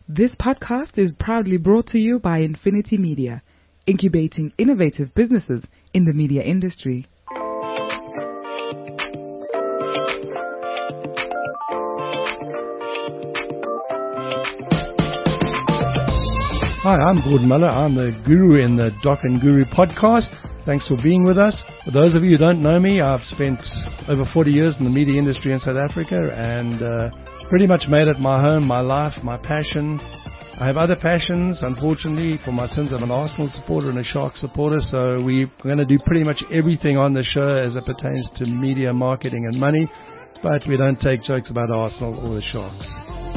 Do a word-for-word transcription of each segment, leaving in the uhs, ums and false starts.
This podcast is proudly brought to you by Infinity Media, incubating innovative businesses in the media industry. Hi, I'm Gordon Muller. I'm the guru in the Doc and Guru podcast. Thanks for being with us. For those of you who don't know me, I've spent over forty years in the media industry in South Africa and uh, pretty much made it my home, my life, my passion. I have other passions, unfortunately. For my sins, I'm an Arsenal supporter and a Sharks supporter, so we're going to do pretty much everything on the show as it pertains to media, marketing and money, but we don't take jokes about Arsenal or the Sharks.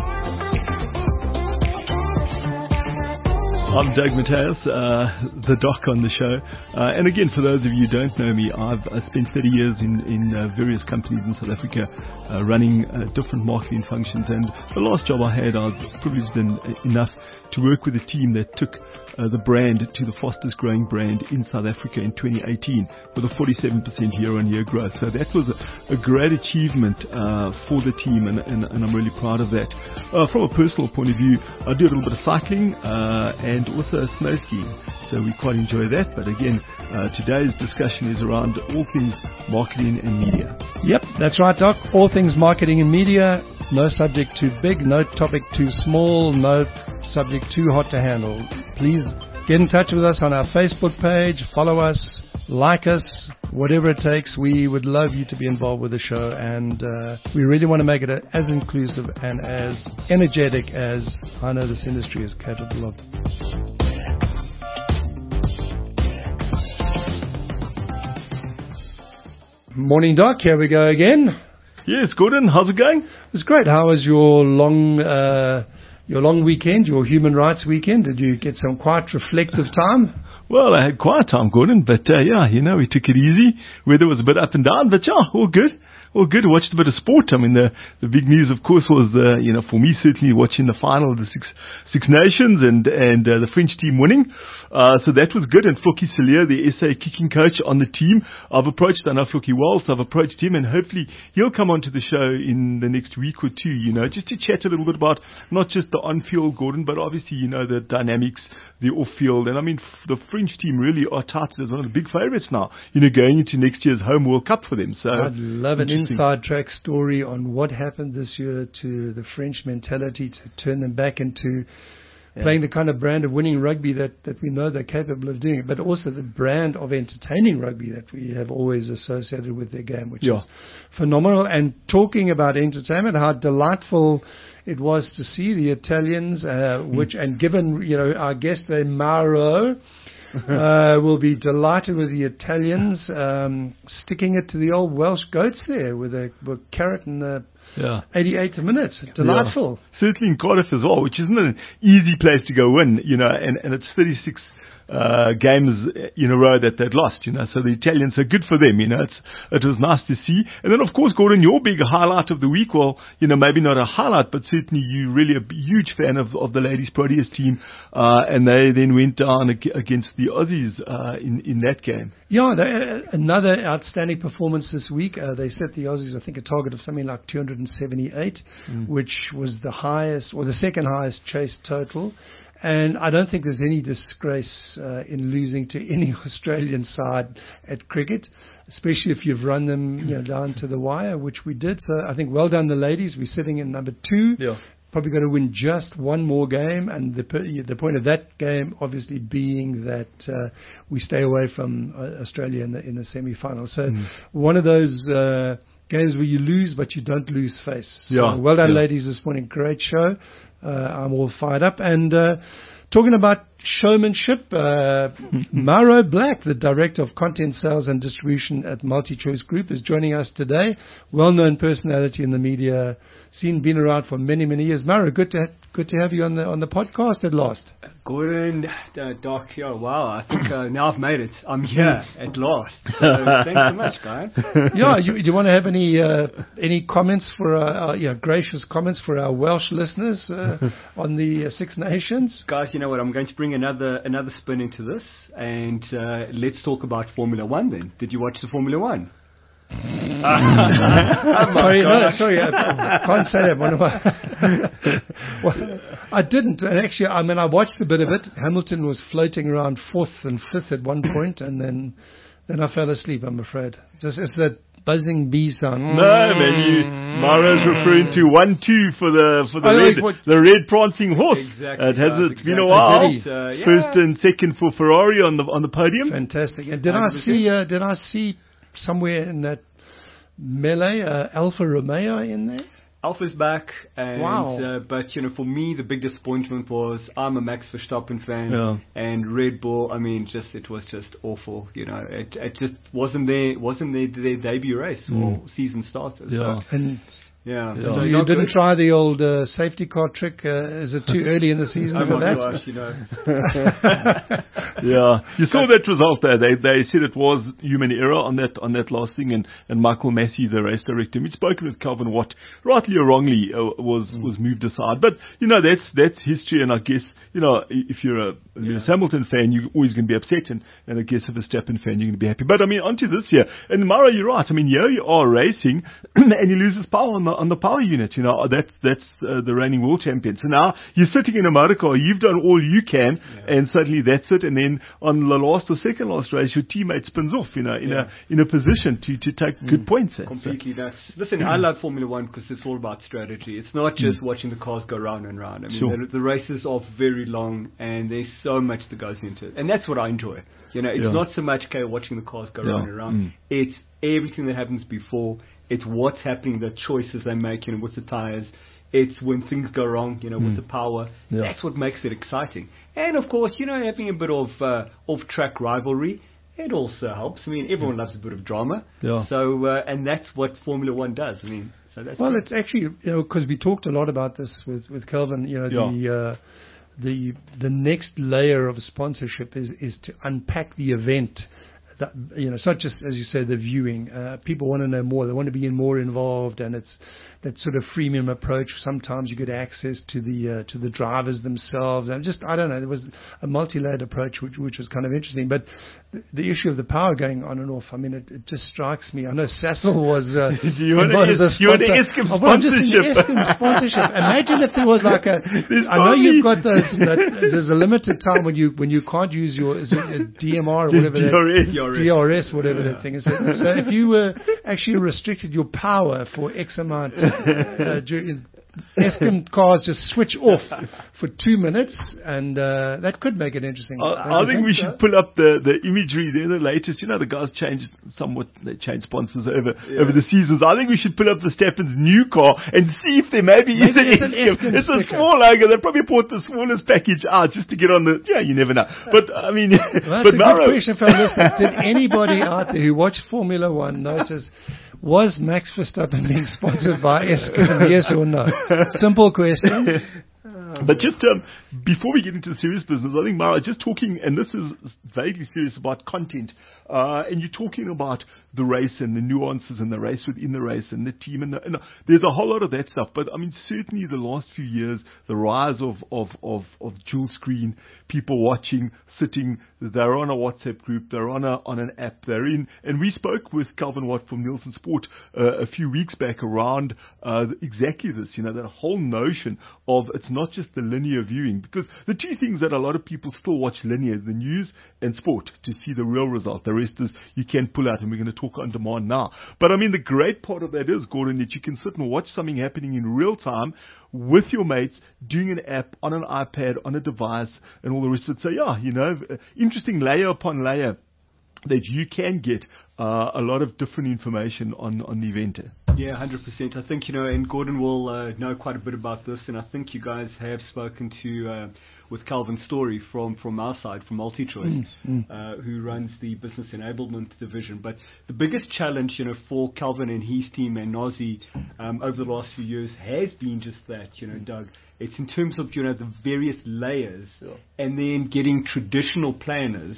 I'm Doug Mateus, uh, the doc on the show. Uh, and again, for those of you who don't know me, I've I spent thirty years in, in uh, various companies in South Africa uh, running uh, different marketing functions. And the last job I had, I was privileged en- enough to work with a team that took uh, the brand to the fastest growing brand in South Africa in twenty eighteen with a forty-seven percent year-on-year growth. So that was a, a great achievement uh, for the team, and, and, and I'm really proud of that. Uh, from a personal point of view, I do a little bit of cycling uh, and also snow skiing, so we quite enjoy that. But again, uh, today's discussion is around all things marketing and media. Yep, that's right, Doc. All things marketing and media. No subject too big, no topic too small, no subject too hot to handle. Please get in touch with us on our Facebook page, follow us, like us, whatever it takes. We would love you to be involved with the show, and uh, we really want to make it as inclusive and as energetic as I know this industry is capable of. Morning, Doc. Here we go again. Yes, Gordon, how's it going? It's great. How was your long uh, your long weekend, your human rights weekend? Did you get some quite reflective time? Well, I had quiet time, Gordon, but uh, yeah, you know, we took it easy. Weather was a bit up and down, but yeah, all good. All good. Watched a bit of sport. I mean, the, the big news, of course, was the, you know, for me, certainly watching the final of the Six, Six Nations and, and uh, the French team winning. Uh, so that was good. And Floki Salier, the S A kicking coach on the team, I've approached, I know Floki well, so I've approached him, and hopefully he'll come onto the show in the next week or two, you know, just to chat a little bit about not just the on-field, Gordon, but obviously, you know, the dynamics, the off-field. And I mean, f- the French team really are touted as one of the big favourites now, you know, going into next year's home World Cup for them. So I'd love an inside track story on what happened this year to the French mentality to turn them back into yeah. playing the kind of brand of winning rugby that, that we know they're capable of doing, but also the brand of entertaining rugby that we have always associated with their game, which yeah. is phenomenal. And talking about entertainment, how delightful it was to see the Italians, uh, which, mm. and given, you know, our guest there, Mauro, uh, will be delighted with the Italians um, sticking it to the old Welsh goats there with a, with a carrot in the yeah. eighty-eighth minute. Delightful. Yeah. Certainly in Cardiff as well, which isn't an easy place to go win, you know, and, and it's thirty-six uh, games in a row that they'd lost, you know, so the Italians are good for them, you know, it's, it was nice to see. And then, of course, Gordon, your big highlight of the week, well, you know, maybe not a highlight, but certainly you really a huge fan of, of the ladies Proteas team, uh, and they then went down ag- against the Aussies, uh, in, in that game. Yeah, they, uh, another outstanding performance this week. Uh, they set the Aussies, I think, a target of something like two hundred seventy-eight, mm. which was the highest, or the second highest chase total. And I don't think there's any disgrace uh, in losing to any Australian side at cricket, especially if you've run them, you know, down to the wire, which we did. So I think well done the ladies. We're sitting in number two. Yeah. Probably going to win just one more game, and the the point of that game obviously being that uh, we stay away from uh, Australia in the in the semi-final. So mm. one of those uh, games where you lose, but you don't lose face. So yeah. well done, yeah. ladies, this morning. Great show. Uh, I'm all fired up. And uh, talking about showmanship, uh, Mauro Black, the Director of Content Sales and Distribution at MultiChoice Group, is joining us today. Well-known personality in the media scene, been around for many, many years. Mauro, good to good to have you on the on the podcast at last. Gordon, uh, Doc, yeah, wow, I think uh, now I've made it. I'm here at last. So thanks so much, guys. Yeah, you, do you want to have any uh, any comments for our, our you know, gracious comments for our Welsh listeners uh, on the uh, Six Nations? Guys, you know what? I'm going to bring another another spin into this, and uh, let's talk about Formula One then. Did you watch the Formula One? sorry, no, sorry, I, I can't say that. One of my well, I didn't, and actually, I mean, I watched a bit of it. Hamilton was floating around fourth and fifth at one point, and then, then I fell asleep. I'm afraid. Just it's that buzzing bee sound. No, man, you, Mara's referring to one two for the for the Oh, red like the red prancing horse. Exactly, Uh, it has guys, it been exactly. a while. Did he? Uh, yeah. First and second for Ferrari on the on the podium. Fantastic. And did I one hundred percent. see? Uh, did I see somewhere in that melee uh, Alfa Romeo in there? Alpha's back, and Wow. uh, but you know, for me, the big disappointment was I'm a Max Verstappen fan, Yeah. and Red Bull. I mean, just it was just awful. You know, it it just wasn't their wasn't their, their debut race or season starters. Yeah. So, And yeah. Yeah. So you not didn't good. try the old uh, safety car trick. Uh, is it too early in the season Oh for my that? gosh, you know. Yeah, you saw that result there. They they said it was human error on that on that last thing, and, and Michael Massey, the race director, we'd spoken with Calvin Watt, rightly or wrongly, uh, was was moved aside. But you know that's that's history, and I guess you know if you're a Lewis Hamilton fan, you're always going to be upset, and, and I guess if a Verstappen fan, you're going to be happy. But I mean, onto this year, and Mara, you're right. I mean, here you are racing, and he loses power on the on the power unit. You know that's that's uh, the reigning world champion. So now you're sitting in a motor car, you've done all you can, Yeah. and suddenly that's it. And then on the last or second last race, your teammate spins off, you know, in Yeah. a in a position to to take good points. eh? So- Completely nuts. Listen, I love Formula One because it's all about strategy. It's not just watching the cars go round and round. I mean, Sure. the, the races are very long, and there's so much that goes into it, and that's what I enjoy. You know, it's Yeah. not so much okay watching the cars go Yeah. round and round. Mm. It's everything that happens before. It's what's happening, the choices they make, you know, with the tires. It's when things go wrong, you know, with the power. Yeah. That's what makes it exciting. And of course, you know, having a bit of uh, off-track rivalry, it also helps. I mean, everyone loves a bit of drama. Yeah. So, uh, and that's what Formula One does. I mean, so that's Well, great. it's actually, you know, because we talked a lot about this with, with Kelvin, you know, Yeah. the, uh, the, the next layer of sponsorship is, is to unpack the event. That, you know, it's not just, as you say, the viewing. Uh, people want to know more. They want to be more involved, and it's that sort of freemium approach. Sometimes you get access to the uh, to the drivers themselves, and just I don't know. There was a multi-layered approach, which which was kind of interesting. But the, the issue of the power going on and off, I mean, it, it just strikes me. I know Sassel was. Uh, Do you want involved to- as a you want the sponsor. Eskom Oh, well, I'm just in the sponsorship. Eskom sponsorship. Imagine if there was like a. There's I know probably- you've got those. That, there's a limited time when you when you can't use your is it a D M R or whatever. D R S. That, D R S, whatever that thing is. So, so if you were actually restricted your power for X amount, uh, during, Eskom cars just switch off for two minutes, and uh, that could make it interesting. Don't I, I you think we so? should pull up the, the imagery there, the latest. You know, the guys changed somewhat, they changed sponsors over over the seasons. I think we should pull up Verstappen's new car and see if there maybe is Maybe an it's an Eskom. Eskom It's a sticker. small logo. They probably bought the smallest package out just to get on the, yeah, you never know. But, I mean, Well, but that's a Mauro, good question for our listeners. Did anybody out there who watched Formula One notice, was Max Verstappen being sponsored by Eskom, yes or no? Simple question. But just um, before we get into the serious business, I think, Mara, just talking, and this is vaguely serious about content, uh, and you're talking about the race and the nuances and the race within the race and the team, and, the, and there's a whole lot of that stuff. But I mean, certainly the last few years, the rise of of of, of dual screen, people watching, sitting, they're on a WhatsApp group, they're on a on an app, they're in, and we spoke with Calvin Watt from Nielsen Sport uh, a few weeks back around uh, exactly this, you know, that whole notion of it's not just the linear viewing, because the two things that a lot of people still watch linear, the news and sport, to see the real result. The rest is you can pull out, and we're going to talk on demand now. But I mean, the great part of that is, Gordon, that you can sit and watch something happening in real time with your mates, doing an app on an iPad, on a device, and all the rest of it. So yeah, you know, interesting layer upon layer that you can get uh, a lot of different information on, on the event. Yeah, one hundred percent. I think, you know, and Gordon will uh, know quite a bit about this, and I think you guys have spoken to, uh, with Calvin Story from, from our side, from MultiChoice, Mm, uh, who runs the business enablement division. But the biggest challenge, you know, for Calvin and his team and Nazi um, over the last few years has been just that, you know, Doug. It's in terms of, you know, the various layers, Yeah. and then getting traditional planners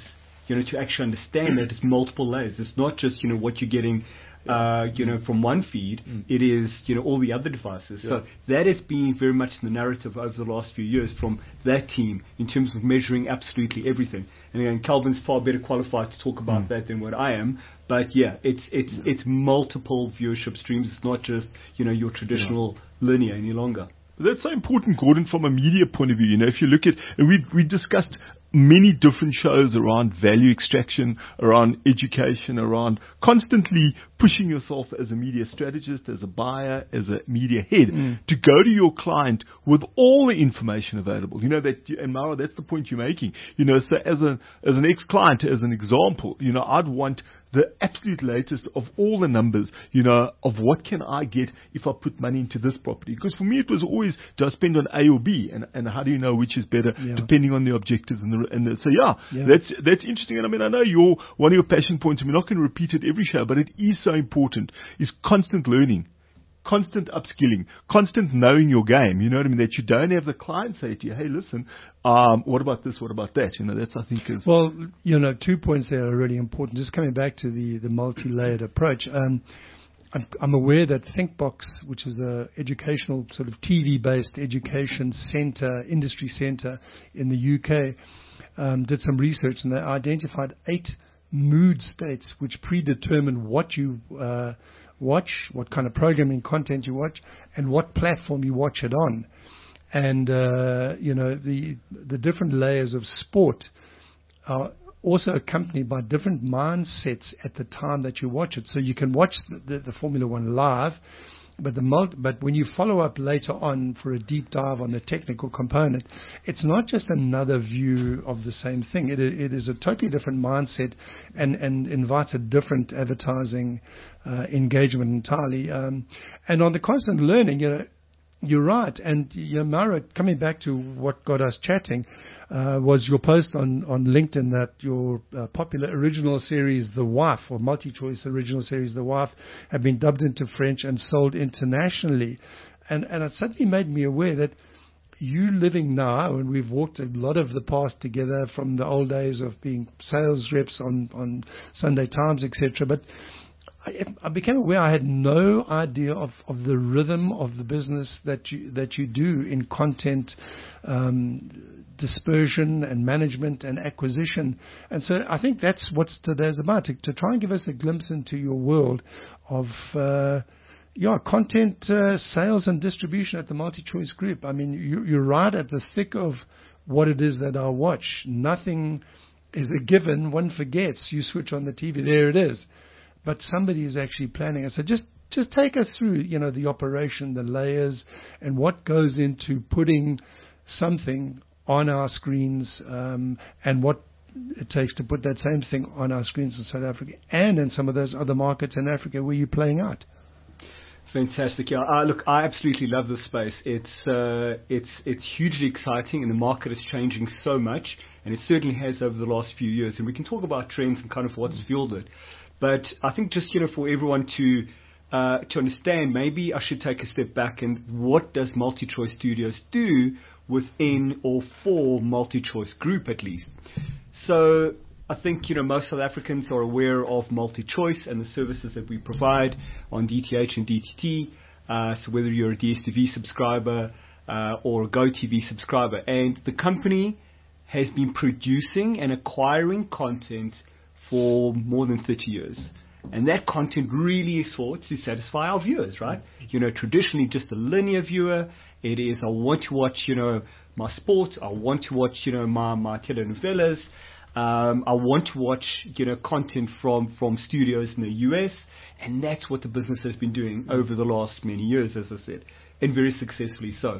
you know, to actually understand that it's multiple layers. It's not just, you know, what you're getting, uh, you know, from one feed. Mm. It is, you know, all the other devices. Yeah. So that has been very much the narrative over the last few years from that team in terms of measuring absolutely everything. And again, Calvin's far better qualified to talk about mm. that than what I am. But yeah, it's it's yeah. it's multiple viewership streams. It's not just, you know, your traditional yeah. linear any longer. That's so important, Gordon, from a media point of view. You know, if you look at, and we we discussed many different shows around value extraction, around education, around constantly pushing yourself as a media strategist, as a buyer, as a media head, mm. to go to your client with all the information available. You know, that, and Mara, that's the point you're making. You know, so as a as an ex-client, as an example, you know, I'd want the absolute latest of all the numbers, you know, of what can I get if I put money into this property. Because for me, it was always, do I spend on A or B? And, and how do you know which is better, yeah. depending on the objectives and the, and the, so yeah, yeah, that's, that's interesting. And I mean, I know you're one of your passion points, and we're not going to repeat it every show, but it is so important, is constant learning. Constant upskilling, constant knowing your game, you know what I mean, that you don't have the client say to you, hey, listen, um, what about this, what about that? You know, that's, I think, is... Well, you know, two points there are really important. Just coming back to the, the multi-layered approach, um, I'm, I'm aware that ThinkBox, which is a educational sort of T V-based education center, industry center in the U K, um, did some research, and they identified eight mood states which predetermine what you... Uh, watch, what kind of programming content you watch, and what platform you watch it on. And, uh, you know, the the different layers of sport are also accompanied by different mindsets at the time that you watch it. So you can watch the, the, the Formula One live, but the multi, but when you follow up later on for a deep dive on the technical component, it's not just another view of the same thing. It, it is a totally different mindset, and, and invites a different advertising uh, engagement entirely. Um, and on the constant learning, you know, you're right. And, you know, Mara, coming back to what got us chatting, uh, was your post on, on LinkedIn that your uh, popular original series, The Wife, or multi-choice original series, The Wife, have been dubbed into French and sold internationally. And, and it suddenly made me aware that you living now, and we've walked a lot of the path together from the old days of being sales reps on, on Sunday Times, et cetera, but I, I became aware I had no idea of, of the rhythm of the business that you that you do in content um, dispersion and management and acquisition. And so I think that's what today's about, to, to try and give us a glimpse into your world of uh, yeah content uh, sales and distribution at the MultiChoice Group. I mean, you, you're right at the thick of what it is that I watch. Nothing is a given. One forgets. You switch on the T V, there it is. But somebody is actually planning it. So just, just take us through, you know, the operation, the layers, and what goes into putting something on our screens, um, and what it takes to put that same thing on our screens in South Africa and in some of those other markets in Africa where you're playing out. Fantastic. Yeah, uh, look, I absolutely love this space. It's uh, it's it's hugely exciting, and the market is changing so much, and it certainly has over the last few years. And we can talk about trends and kind of what's fueled it. But I think just, you know, for everyone to uh, to understand, maybe I should take a step back and what does MultiChoice Studios do within or for MultiChoice Group at least. So I think, you know, most South Africans are aware of MultiChoice and the services that we provide on D T H and D T T. Uh, so whether you're a D S T V subscriber uh, or a GoTV subscriber, and the company has been producing and acquiring content for more than thirty years. And that content really is sought to satisfy our viewers, right? You know, traditionally just a linear viewer. It is, I want to watch, you know, my sport. I want to watch, you know, my, my telenovelas. Um, I want to watch, you know, content from, from studios in the U S. And that's what the business has been doing over the last many years, as I said, and very successfully so.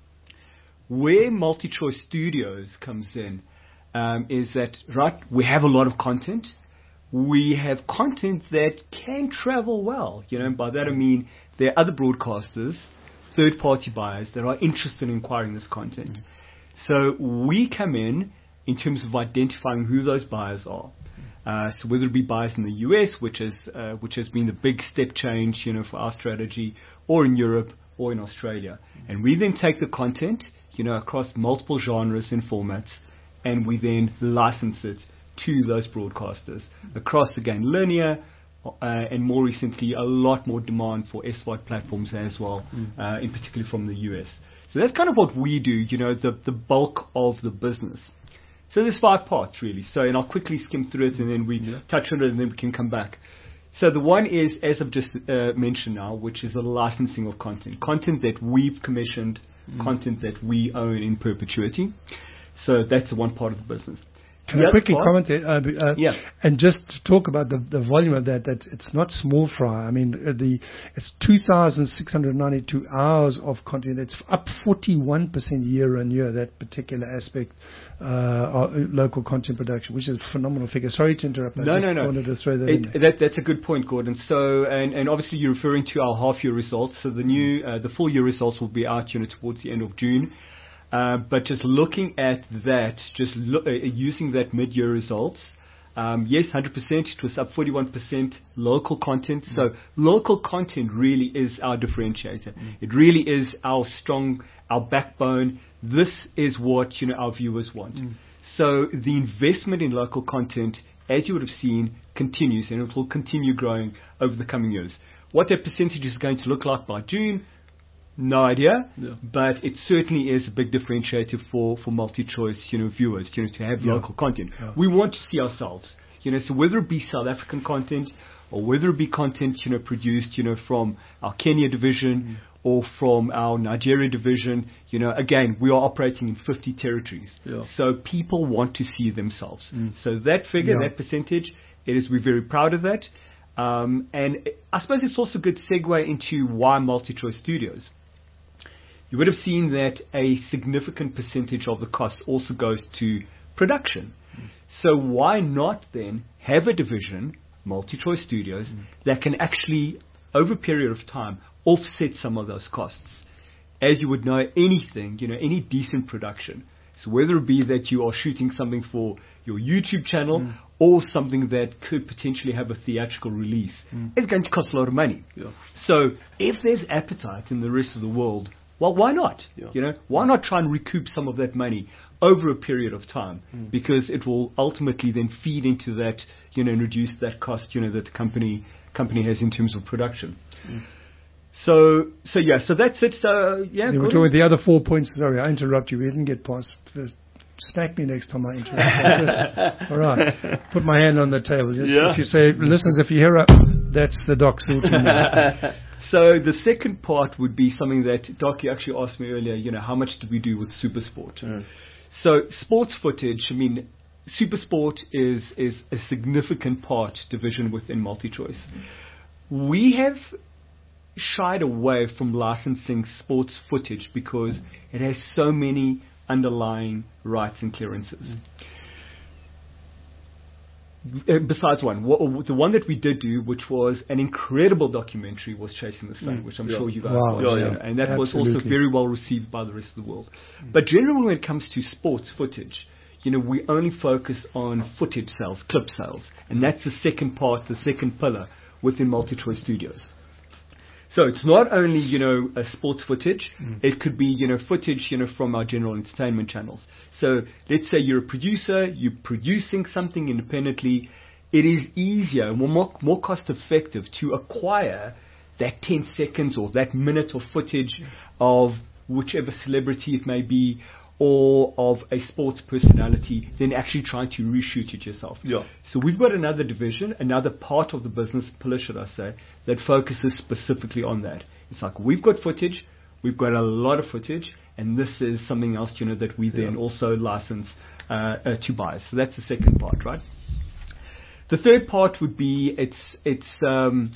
Where MultiChoice Studios comes in, Um, is that, right, we have a lot of content. We have content that can travel well. You know, and by that I mean there are other broadcasters, third-party buyers that are interested in acquiring this content. Mm-hmm. So we come in in terms of identifying who those buyers are. Uh, so whether it be buyers in the U S, which is uh, which has been the big step change, you know, for our strategy, or in Europe, or in Australia, mm-hmm. and we then take the content, you know, across multiple genres and formats, and we then license it to those broadcasters across, again, linear, uh, and more recently, a lot more demand for S V O D platforms as well, mm. uh, in particular from the U S. So that's kind of what we do, you know, the, the bulk of the business. So there's five parts, really. So, and I'll quickly skim through it, and then we yeah. touch on it, and then we can come back. So the one is, as I've just uh, mentioned now, which is the licensing of content. Content that we've commissioned, mm. content that we own in perpetuity. So that's the one part of the business. Can I quickly comment there? Uh, uh, yeah. And just to talk about the, the volume of that, that it's not small fry. I mean, uh, the it's two thousand six hundred ninety-two hours of content. It's up forty-one percent year on year, that particular aspect, uh, uh, local content production, which is a phenomenal figure. Sorry to interrupt. I no, just no, no. wanted to throw that it, in there. That, that's a good point, Gordon. So, and, and obviously you're referring to our half-year results. So the new, uh, the full-year results will be out, you know, towards the end of June. Uh, but just looking at that, just lo- uh, using that mid-year results, um, yes, one hundred percent. It was up forty-one percent local content. Mm. So local content really is our differentiator. Mm. It really is our strong, our backbone. This is what, you know, our viewers want. Mm. So the investment in local content, as you would have seen, continues, and it will continue growing over the coming years. What that percentage is going to look like by June, no idea, yeah. but it certainly is a big differentiator for, for multi-choice, you know, viewers, you know, to have yeah. local content. Yeah. We want to see ourselves, you know, so whether it be South African content or whether it be content, you know, produced, you know, from our Kenya division mm. or from our Nigeria division, you know, again, we are operating in fifty territories. Yeah. So people want to see themselves. Mm. So that figure, yeah. that percentage, it is, we're very proud of that. Um, and I suppose it's also a good segue into why multi-choice studios. You would have seen that a significant percentage of the cost also goes to production. Mm. So why not then have a division, multi-choice studios, mm. that can actually, over a period of time, offset some of those costs? As you would know, anything, you know, any decent production, so whether it be that you are shooting something for your YouTube channel mm. or something that could potentially have a theatrical release, mm. it's going to cost a lot of money. Yeah. So if there's appetite in the rest of the world, well, why not? Yeah. You know, why not try and recoup some of that money over a period of time? Mm. Because it will ultimately then feed into that, you know, and reduce that cost, you know, that the company company has in terms of production. Mm. So, so yeah, so that's it. So, yeah. You were talking the other four points. Sorry, I interrupt you. We didn't get past first. Smack me next time I interrupt. Just, all right. Put my hand on the table. Just yeah. If you say, listeners, if you hear a, that's the doc sorting me. So the second part would be something that, Doc, you actually asked me earlier, you know, how much did we do with SuperSport? Mm. So sports footage, I mean, SuperSport is, is a significant part division within MultiChoice. Mm. We have shied away from licensing sports footage because it has so many underlying rights and clearances. Mm. Uh, besides one, what, the one that we did do, which was an incredible documentary, was Chasing the Sun, mm. which I'm yeah. sure you guys wow. watched, yeah, yeah. and that Absolutely. was also very well received by the rest of the world. Mm. But generally, when it comes to sports footage, you know, we only focus on footage sales, clip sales, and that's the second part, the second pillar within MultiChoice Studios. So it's not only, you know, a sports footage, mm. it could be, you know, footage, you know, from our general entertainment channels. So let's say you're a producer, you're producing something independently. It is easier, more, more cost effective to acquire that ten seconds or that minute of footage of whichever celebrity it may be, or of a sports personality, than actually trying to reshoot it yourself. Yeah. So we've got another division, another part of the business pillar, should I say, that focuses specifically on that. It's like, we've got footage, we've got a lot of footage, and this is something else, you know, that we then yeah. also license uh, uh, to buyers. So that's the second part, right? The third part would be it's it's um,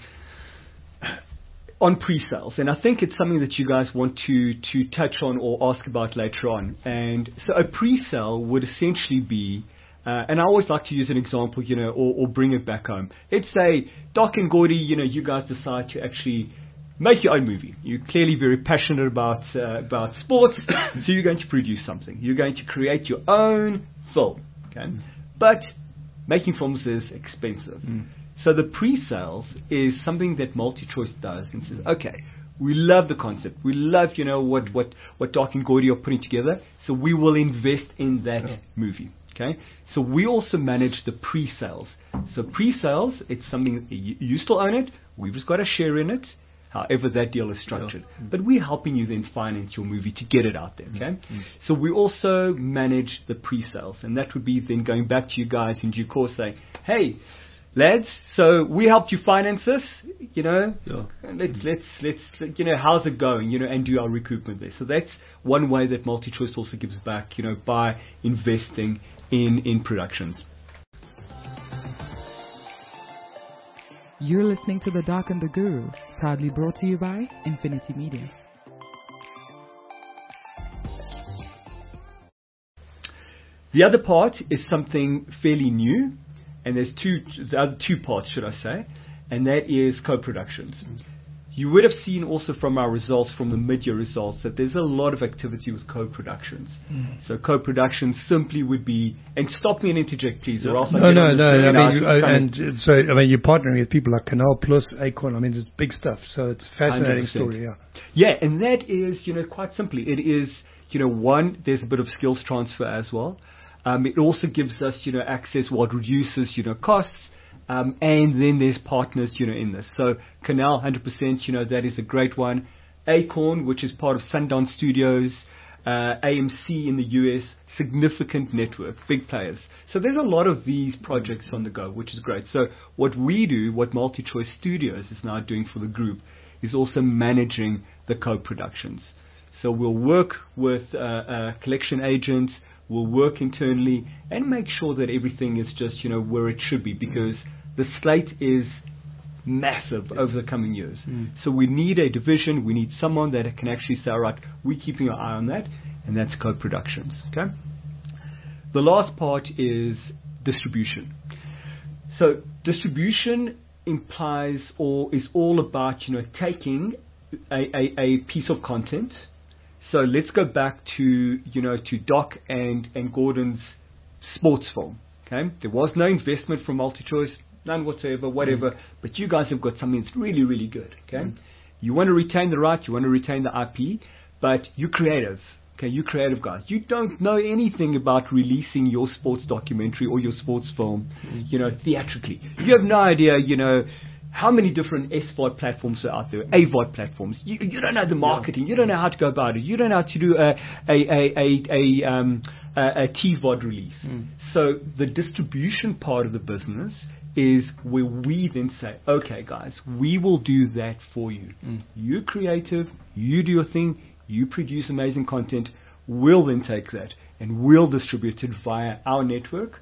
on pre-sales, and I think it's something that you guys want to to touch on or ask about later on. And so a pre-sale would essentially be, uh, and I always like to use an example, you know, or, or bring it back home. Let's say Doc and Gordy, you know, you guys decide to actually make your own movie. You're clearly very passionate about uh, about sports, so you're going to produce something. You're going to create your own film, okay? Mm. But making films is expensive. Mm. So the pre-sales is something that MultiChoice does and says, okay, we love the concept. We love, you know, what, what, what Doc and Gordy are putting together. So we will invest in that yeah. movie. Okay, so we also manage the pre-sales. So pre-sales, it's something you, you still own it. We've just got a share in it. However that deal is structured, yeah. but we're helping you then finance your movie to get it out there. Okay, mm-hmm. so we also manage the pre-sales, and that would be then going back to you guys in due course, saying, "Hey, lads, so we helped you finance this. You know, yeah. let's mm-hmm. let's let's you know, how's it going? You know, and do our recoupment there." So that's one way that MultiChoice also gives back. You know, by investing in in productions. You're listening to The Doc and the Guru, proudly brought to you by Infinity Media. The other part is something fairly new, and there's two, the other two parts, should I say, and that is co-productions. Mm-hmm. You would have seen also from our results, from the mid-year results, that there's a lot of activity with co-productions. Mm. So co-productions simply would be, and stop me and interject, please, or else no, I no, no. I mean, you, uh, and so I mean, you're partnering with people like Canal Plus, Acorn. I mean, it's big stuff. So it's a fascinating one hundred percent story. Yeah. Yeah, and that is, you know, quite simply, it is, you know, one, there's a bit of skills transfer as well. Um, it also gives us, you know, access, what reduces, you know, costs. Um, and then there's partners, you know, in this. So Canal, one hundred percent, you know, that is a great one. Acorn, which is part of Sundance Studios, uh, A M C in the U S, significant network, big players. So there's a lot of these projects on the go, which is great. So what we do, what MultiChoice Studios is now doing for the group, is also managing the co-productions. So we'll work with uh, uh, collection agents, we'll work internally and make sure that everything is just, you know, where it should be, because the slate is massive yeah. over the coming years. Mm. So we need a division, we need someone that can actually say, all right, we're keeping our eye on that, and that's co-productions. Okay. The last part is distribution. So distribution implies or is all about, you know, taking a, a, a piece of content. So let's go back to, you know, to Doc and, and Gordon's sports film. Okay, there was no investment from MultiChoice, none whatsoever, whatever. Mm. But you guys have got something that's really, really good. Okay, mm. you want to retain the rights, you want to retain the I P, but you're creative. Okay, you creative guys. You don't know anything about releasing your sports documentary or your sports film, mm. you know, theatrically. You have no idea, you know, how many different S V O D platforms are out there, A V O D platforms. You, you don't know the marketing. You don't know how to go about it. You don't know how to do a a a a, a, um, a, a T V O D release. Mm. So the distribution part of the business is where we then say, okay, guys, we will do that for you. Mm. You're creative. You do your thing. You produce amazing content. We'll then take that and we'll distribute it via our network.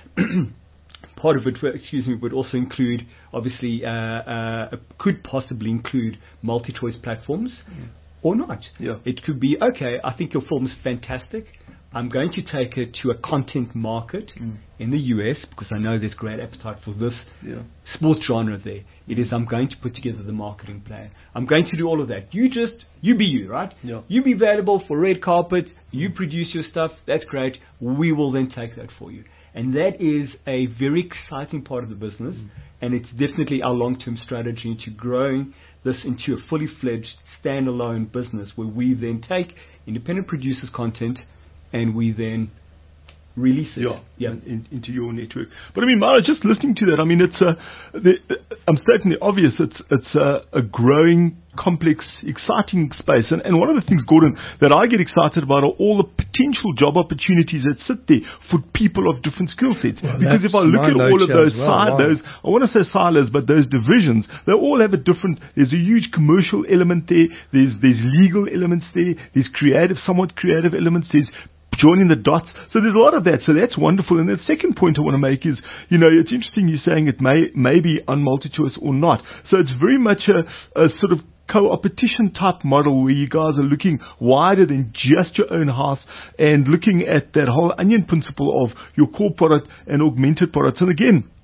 Part of it, excuse me, would also include, obviously, uh, uh, could possibly include MultiChoice platforms, yeah. or not. Yeah. It could be, okay, I think your film is fantastic. I'm going to take it to a content market mm. in the U S because I know there's great appetite for this yeah. sports genre there. It is, I'm going to put together the marketing plan. I'm going to do all of that. You just, you be you, right? Yeah. You be available for red carpet. You produce your stuff. That's great. We will then take that for you. And that is a very exciting part of the business, mm. and it's definitely our long-term strategy into growing this into a fully fledged standalone business where we then take independent producers' content and we then release it yeah, yeah. In, into your network. But I mean, Mara, just listening to that, I mean, it's uh, the, I'm stating the obvious. It's it's uh, a growing, complex, exciting space. And, and one of the things, Gordon, that I get excited about are all the potential job opportunities that sit there for people of different skill sets. Well, because if I look at all of those well, silos, wow. I want to say silos, but those divisions, they all have a different, there's a huge commercial element there, there's, there's legal elements there, there's creative, somewhat creative elements, there's joining the dots. So there's a lot of that. So that's wonderful. And the second point I want to make is, you know, it's interesting you're saying it may, may be on MultiChoice or not. So it's very much a, a sort of co-opetition type model where you guys are looking wider than just your own house and looking at that whole onion principle of your core product and augmented products. And again,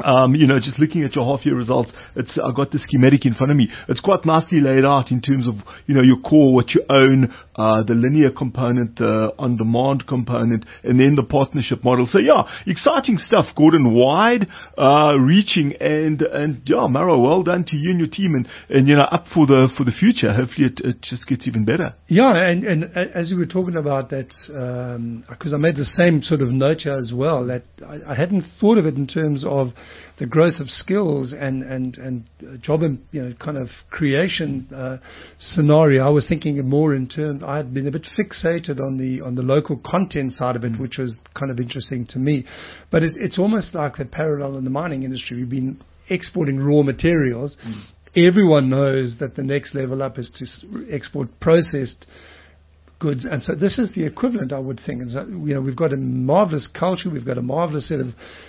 Um, you know, just looking at your half-year results, it's, I got the schematic in front of me. It's quite nicely laid out in terms of, you know, your core, what you own, uh, the linear component, the on-demand component, and then the partnership model. So yeah, exciting stuff, Gordon. Wide, uh, reaching, and, and yeah, Maro, well done to you and your team, and, and, you know, up for the, for the future. Hopefully it, it just gets even better. Yeah, and, and as you were talking about that, um, because I made the same sort of note here as well, that I, I hadn't thought of it in terms of the growth of skills and, and, and job, and, you know, kind of creation uh, scenario. I was thinking more in terms, I had been a bit fixated on the on the local content side of it, which was kind of interesting to me. But it, it's almost like the parallel in the mining industry. We've been exporting raw materials. Mm. Everyone knows that the next level up is to export processed goods, and so this is the equivalent, I would think. And so, you know, we've got a marvelous culture, we've got a marvelous set of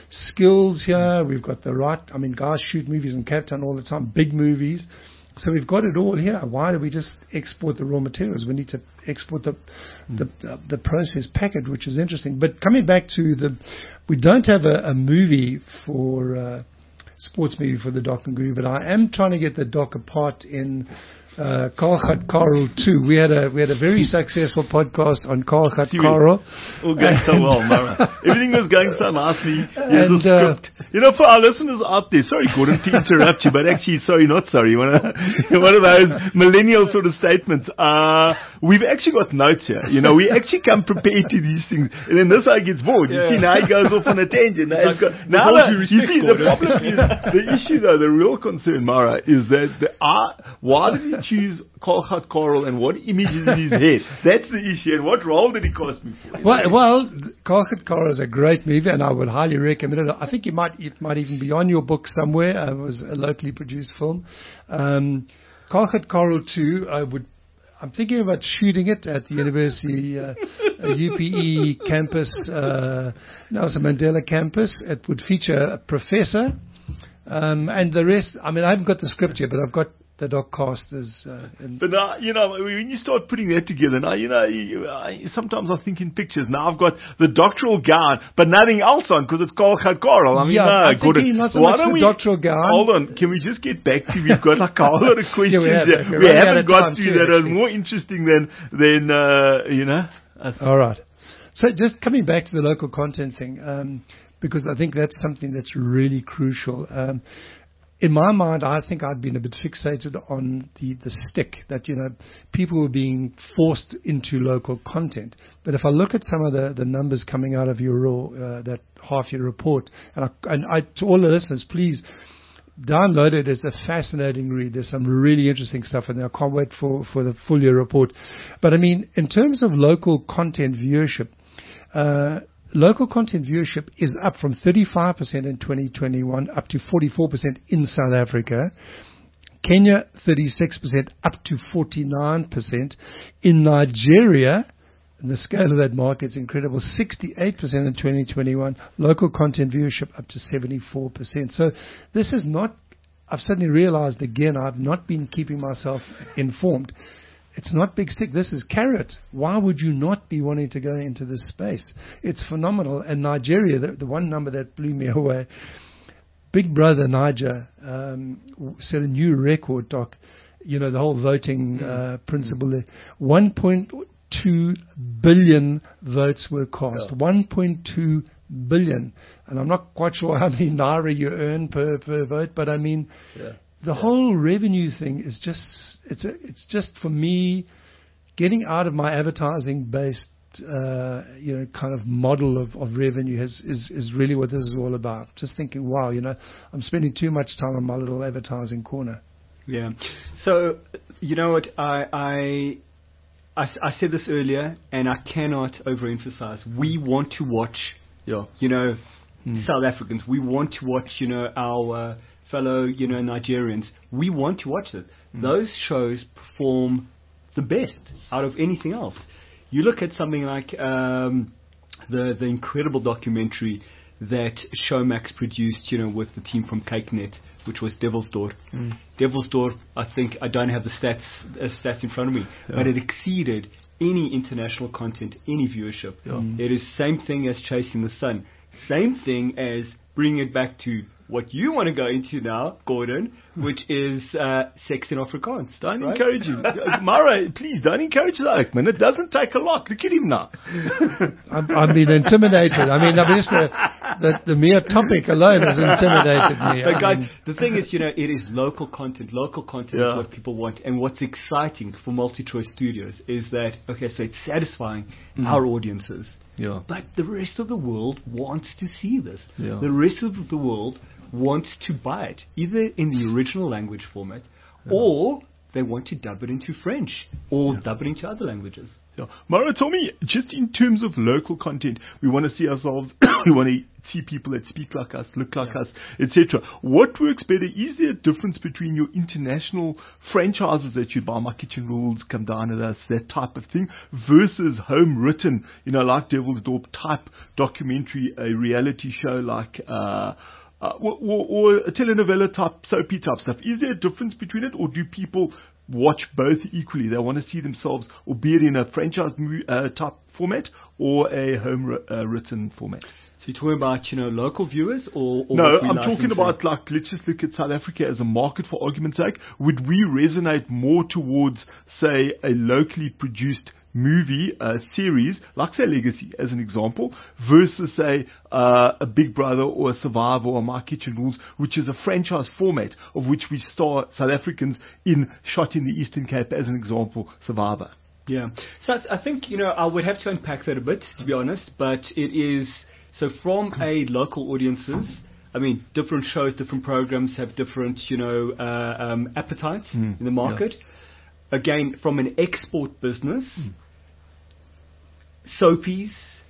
skills here, we've got the right, I mean, guys shoot movies in Cape Town all the time, big movies, so we've got it all here. Why do we just export the raw materials? We need to export the mm. the, the, the processed package, which is interesting. But coming back to the, we don't have a, a movie for, uh, sports movie for the Doc and Guru, but I am trying to get the Doc apart in Uh, Karlgat Karel two. We had a we had a very successful podcast on Karlgat Karel. All going so well, Mara. Everything was going so nicely. Here's the uh, script. You know, for our listeners out there, sorry, Gordon, to interrupt you, but actually, sorry, not sorry. One of, one of those millennial sort of statements. Uh, we've actually got notes here. You know, we actually come prepared to these things, and then this guy gets bored. You yeah. see, now he goes off on a tangent. Now, he's got, now the, you, you see, the problem is the issue, though. The real concern, Mara, is that the uh, why did he choose Karlgat Karel and what image is in his head? That's the issue. And what role did he cast me for? Well, well Karlgat Karel is a great movie, and I would highly recommend it. I think it might it might even be on your book somewhere. Uh, it was a locally produced film. Um, Karlgat Karel two, I would. I'm thinking about shooting it at the University uh, U P E campus, uh, Nelson Mandela campus. It would feature a professor, um, and the rest. I mean, I haven't got the script yet, but I've got the Doc cast is. Uh, but now, you know, when you start putting that together, now, you know, you, I, sometimes I think in pictures. Now I've got the doctoral gown, but nothing else on because it's Karlgat Karel. I mean, yeah, no, I'm thinking not so Why much the we, doctoral gown. Hold on, can we just get back to, we've got like a whole lot of questions yeah, we, have, we, we haven't got through that are more interesting than, than uh, you know. Us. All right. So just coming back to the local content thing, um, because I think that's something that's really crucial. Um, In my mind, I think I'd been a bit fixated on the, the stick that, you know, people were being forced into local content. But if I look at some of the, the numbers coming out of your uh, that half-year report, and, I, and I, to all the listeners, please download it. It's a fascinating read. There's some really interesting stuff in there. I can't wait for, for the full year report. But, I mean, in terms of local content viewership, uh, local content viewership is up from thirty-five percent in twenty twenty-one up to forty-four percent in South Africa. Kenya, thirty-six percent up to forty-nine percent. In Nigeria, and the scale of that market is incredible, sixty-eight percent in twenty twenty-one. Local content viewership up to seventy-four percent. So this is not, I've suddenly realized again, I've not been keeping myself informed. It's not big stick. This is carrot. Why would you not be wanting to go into this space? It's phenomenal. And Nigeria, the, the one number that blew me away, Big Brother Niger um, set a new record, Doc. You know, the whole voting uh, principle there. one point two billion votes were cast. Yeah. one point two billion. And I'm not quite sure how many naira you earn per, per vote, but I mean... Yeah. The yeah. whole revenue thing is just, it's a, it's just for me, getting out of my advertising based, uh, you know, kind of model of, of revenue has, is, is really what this is all about. Just thinking, wow, you know, I'm spending too much time on my little advertising corner. Yeah. So, you know what, I, I, I, I said this earlier and I cannot overemphasize. We want to watch, yeah. you know, hmm. South Africans. We want to watch, you know, our, uh, fellow, you know, Nigerians, we want to watch it. Mm. Those shows perform the best out of anything else. You look at something like um, the the incredible documentary that Showmax produced, you know, with the team from CakeNet, which was Devil's Door. Mm. Devil's Door, I think, I don't have the stats uh, stats in front of me, yeah. but it exceeded any international content, any viewership. Yeah. Mm. It is same thing as Chasing the Sun. Same thing as bring it back to what you want to go into now, Gordon, which is uh, sex in Afrikaans. Don't right? encourage him. Mara, please, don't encourage that, man. It doesn't take a lot. Look at him now. I'm, I've been intimidated. I mean, I mean just the, the, the mere topic alone has intimidated me. But I guys, mean, the thing is, you know, it is local content. Local content Yeah. is what people want. And what's exciting for MultiChoice Studios is that, okay, so it's satisfying Mm. our audiences. Yeah. But the rest of the world wants to see this. Yeah. The rest of the world wants to buy it, either in the original language format, or they want to dub it into French, or dub it into other languages. Yeah. Mara, tell me, just in terms of local content, we want to see ourselves, we want to see people that speak like us, look like Yeah. us, et cetera. What works better? Is there a difference between your international franchises that you buy, My Kitchen Rules, Come Dine With Us, that type of thing, versus home written, you know, like Devil's Dorp type documentary, a reality show like, uh, uh, or, or, or a telenovela type, soapy type stuff? Is there a difference between it, or do people watch both equally? They want to see themselves, albeit in a franchise mo- uh, type format or a home ri- uh, written format. So you're talking about, you know, local viewers, or, or No, what we I'm license talking in? about, like, let's just look at South Africa as a market for argument's sake. Would we resonate more towards, say, a locally produced movie uh, series, like, say, Legacy, as an example, versus, say, uh, a Big Brother or a Survivor or My Kitchen Rules, which is a franchise format of which we star South Africans in, shot in the Eastern Cape, as an example, Survivor? Yeah. So I, I think, you know, I would have to unpack that a bit, to be honest, but it is, so from a local audiences, I mean, different shows, different programs have different, you know, uh, um, appetites Mm, in the market. Yeah. Again, from an export business, mm. soapies,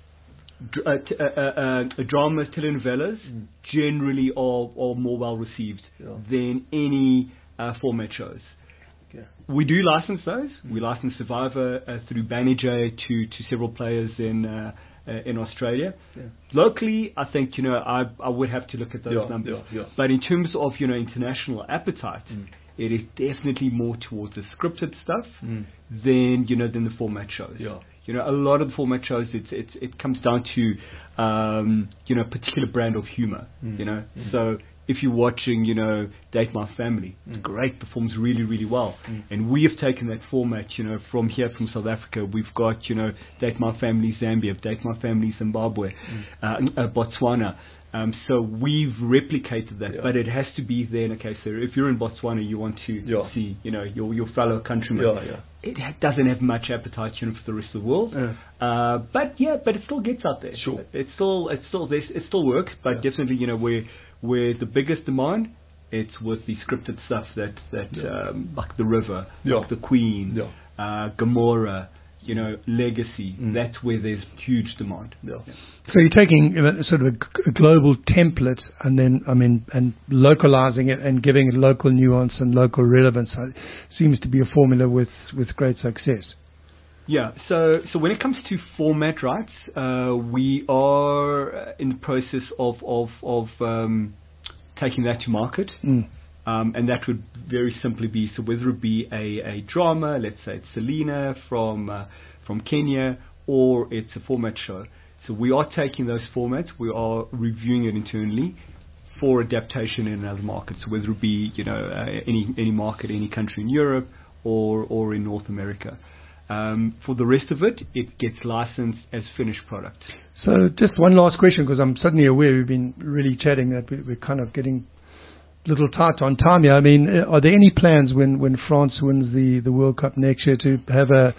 dr- uh, t- uh, uh, uh, dramas, telenovelas mm. generally are, are more well received yeah. than any uh, format shows. Okay. We do license those. Mm. We license Survivor uh, through Banijay to, to several players in uh, uh, in Australia. Yeah. Locally, I think, you know, I I would have to look at those yeah, numbers. Yeah, yeah. But in terms of, you know, international appetite, mm. it is definitely more towards the scripted stuff mm. than, you know, than the format shows. Yeah. You know, a lot of the format shows, it's, it's, it comes down to, um, you know, a particular brand of humor, mm. you know. Mm. So if you're watching, you know, Date My Family, mm. it's great, performs really, really well. Mm. And we have taken that format, you know, from here, from South Africa. We've got, you know, Date My Family Zambia, Date My Family Zimbabwe, mm. uh, uh, Botswana. Um, so we've replicated that, yeah. but it has to be then, okay, so if you're in Botswana, you want to yeah. see, you know, your your fellow countrymen. Yeah, yeah. It ha- doesn't have much appetite, you know, for the rest of the world. Yeah. Uh, but yeah, but it still gets out there. Sure. It still, it still, it still works, but yeah. definitely, you know, where where the biggest demand, it's with the scripted stuff that that yeah. um, like The River, yeah. like The Queen, yeah. uh, Gomorrah. You know, Legacy, mm. that's where there's huge demand. Yeah. Yeah. So you're taking uh, sort of a, g- a global template and then, I mean, and localizing it and giving it local nuance and local relevance. Uh, seems to be a formula with, with great success. Yeah, so so when it comes to format rights, uh, we are in the process of, of, of um, taking that to market. Mm. Um, and that would very simply be, so whether it be a, a drama, let's say it's Selena from uh, from Kenya, or it's a format show. So we are taking those formats, we are reviewing it internally for adaptation in other markets. So whether it be, you know, uh, any any market, any country in Europe or or in North America. Um, for the rest of it, it gets licensed as finished product. So just one last question, because I'm suddenly aware we've been really chatting that we, we're kind of getting little tight on time here. I mean, are there any plans when, when France wins the, the World Cup next year to have a,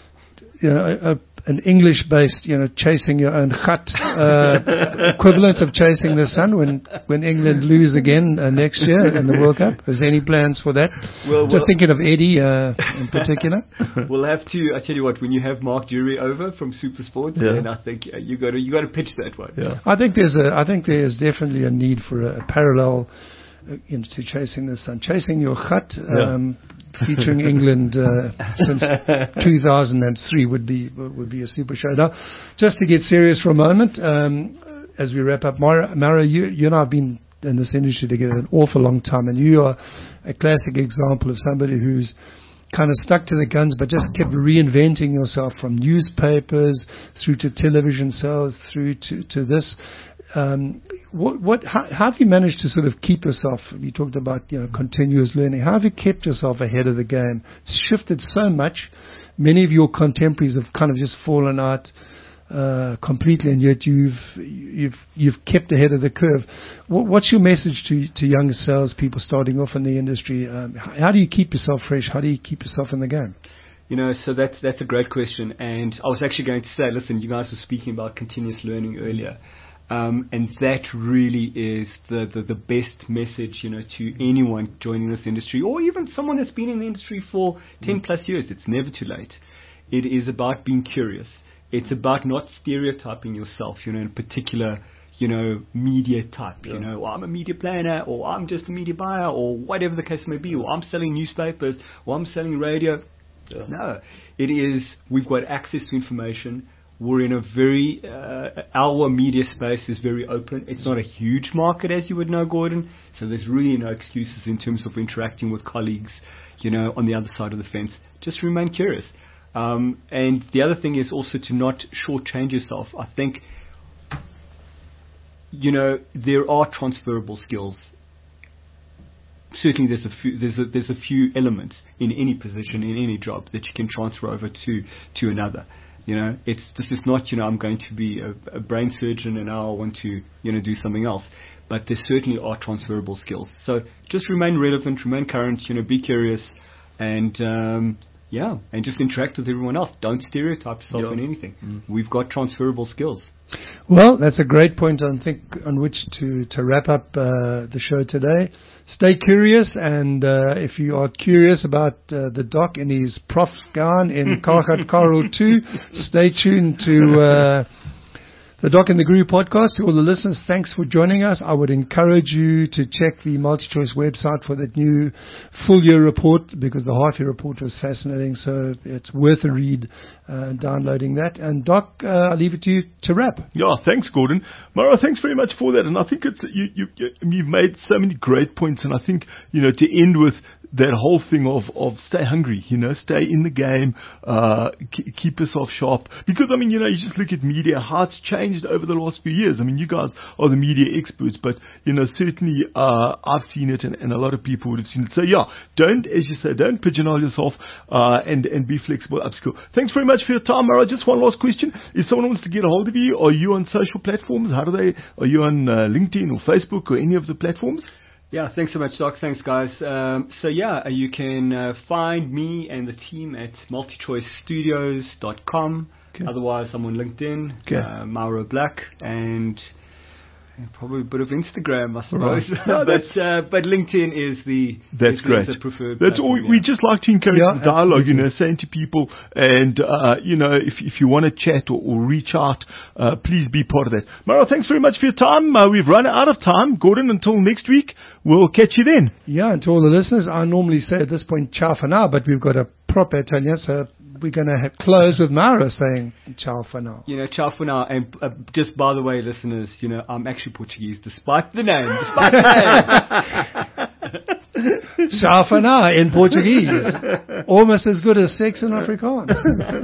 you know, a, a, an English-based, you know, chasing your own khat uh, equivalent of chasing the sun when when England lose again uh, next year in the World Cup? Is there any plans for that? Well, Just well, thinking of Eddie uh, in particular. We'll have to. I tell you what, when you have Mark Jury over from Supersport, yeah. then I think uh, you got to you got to pitch that one. Yeah. I think there's a I think there's definitely a need for a, a parallel. Into Chasing the Sun, Chasing Your Khat, um, yeah. featuring England uh, since two thousand three would be would be a super show. Now, just to get serious for a moment, um, as we wrap up, Mara, Mara you, you and I have been in this industry together an awful long time, and you are a classic example of somebody who's kind of stuck to the guns, but just kept reinventing yourself from newspapers through to television sales, through to, to this. Um, what, what, how, how have you managed to sort of keep yourself? You talked about, you know, continuous learning. How have you kept yourself ahead of the game? It's shifted so much. Many of your contemporaries have kind of just fallen out uh, completely, and yet you've you've you've kept ahead of the curve. What, what's your message to to younger salespeople starting off in the industry? Um, how do you keep yourself fresh? How do you keep yourself in the game? You know, so that's that's a great question, and I was actually going to say, listen, you guys were speaking about continuous learning earlier. Um, and that really is the, the, the best message, you know, to anyone joining this industry, or even someone that's been in the industry for ten plus years. It's never too late. It is about being curious. It's about not stereotyping yourself, you know, in particular, you know, media type, yeah. you know, well, I'm a media planner, or I'm just a media buyer, or whatever the case may be, or I'm selling newspapers, or I'm selling radio. Yeah. No, it is, we've got access to information. We're in a very, uh, our media space is very open. It's not a huge market, as you would know, Gordon. So there's really no excuses in terms of interacting with colleagues, you know, on the other side of the fence. Just remain curious. Um, and the other thing is also to not shortchange yourself. I think, you know, there are transferable skills. Certainly there's a few, there's a, there's a few elements in any position, in any job that you can transfer over to, to another. You know, it's, this is not, you know, I'm going to be a, a brain surgeon and now I want to, you know, do something else. But there certainly are transferable skills. So just remain relevant, remain current, you know, be curious, and, um, yeah, and just interact with everyone else. Don't stereotype yourself yeah. in anything. Mm. We've got transferable skills. Well, that's a great point, I think, on which to, to wrap up uh, the show today. Stay curious, and uh, if you are curious about uh, the doc in his prof gown in Kalkat Karel two, stay tuned to uh, the Doc and the Guru podcast. To all the listeners, thanks for joining us. I would encourage you to check the MultiChoice website for that new full year report, because the half year report was fascinating. So it's worth a read, uh, downloading that. And Doc, uh, I'll leave it to you to wrap. Yeah, thanks, Gordon. Mara, thanks very much for that. And I think it's you, you, you, you've made so many great points. And I think, you know, to end with that whole thing of, of stay hungry, you know, stay in the game, uh, k- keep yourself sharp. Because, I mean, you know, you just look at media, how it's changed over the last few years. I mean, you guys are the media experts, but, you know, certainly, uh, I've seen it, and, and a lot of people would have seen it. So, yeah, don't, as you say, don't pigeonhole yourself, uh, and, and be flexible, upskill. Thanks very much for your time, Mara. Just one last question. If someone wants to get a hold of you, are you on social platforms? How do they, are you on uh, LinkedIn or Facebook or any of the platforms? Yeah, thanks so much, Doc. Thanks, guys. Um, so, yeah, you can uh, find me and the team at multi choice studios dot com. Okay. Otherwise, I'm on LinkedIn, okay. uh, Mauro Black, and probably a bit of Instagram, I suppose. Right. No, but uh, but LinkedIn is the that's is, great. Is the preferred. That's all. Yeah. We just like to encourage yeah, the dialogue, absolutely. You know, saying to people, and uh, you know, if if you want to chat or, or reach out, uh, please be part of that. Mara, thanks very much for your time. Uh, we've run out of time, Gordon. Until next week, we'll catch you then. Yeah, and to all the listeners, I normally say at this point, ciao for now, but we've got a proper Italian, so we're going to close with Mara saying ciao for now. You know, ciao for now. And uh, just by the way, listeners, you know, I'm actually Portuguese, despite the name. Despite the name. Ciao for now in Portuguese. Almost as good as sex in Afrikaans.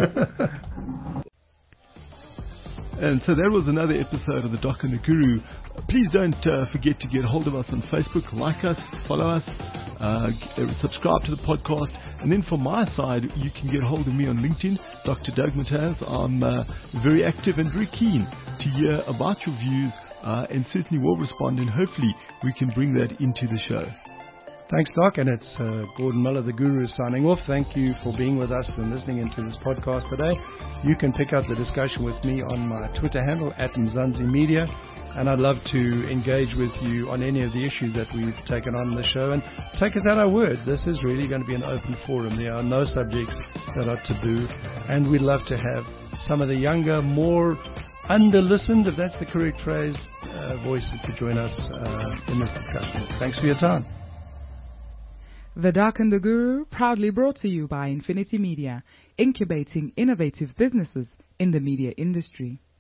And so that was another episode of the Doc and the Guru. Please don't uh, forget to get hold of us on Facebook, like us, follow us, uh, subscribe to the podcast. And then from my side, you can get hold of me on LinkedIn, Doctor Doug Mataz. I'm uh, very active and very keen to hear about your views, uh, and certainly will respond, and hopefully we can bring that into the show. Thanks, Doc, and it's uh, Gordon Miller, the Guru, signing off. Thank you for being with us and listening into this podcast today. You can pick up the discussion with me on my Twitter handle, at Mzansi Media, and I'd love to engage with you on any of the issues that we've taken on the show. And take us at our word. This is really going to be an open forum. There are no subjects that are taboo, and we'd love to have some of the younger, more under-listened, if that's the correct phrase, uh, voices to join us uh, in this discussion. Thanks for your time. The Doc and the Guru, proudly brought to you by Infinity Media, incubating innovative businesses in the media industry.